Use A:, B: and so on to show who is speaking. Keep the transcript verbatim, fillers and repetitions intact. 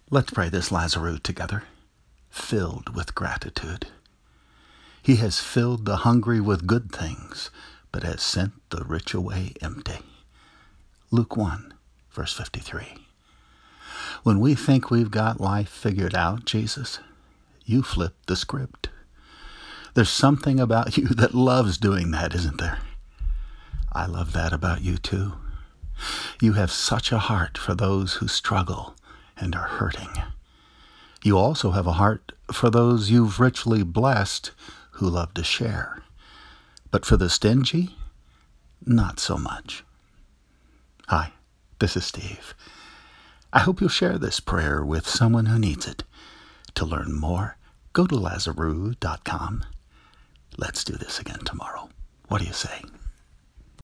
A: Let's pray this Lazarus together, filled with gratitude. He has filled the hungry with good things, but has sent the rich away empty. Luke one, verse fifty-three. When we think we've got life figured out, Jesus, you flip the script. There's something about you that loves doing that, isn't there? I love that about you too. You have such a heart for those who struggle and are hurting. You also have a heart for those you've richly blessed who love to share. But for the stingy, not so much. Hi, this is Steve. I hope you'll share this prayer with someone who needs it. To learn more, go to lazarus dot com. Let's do this again tomorrow. What do you say?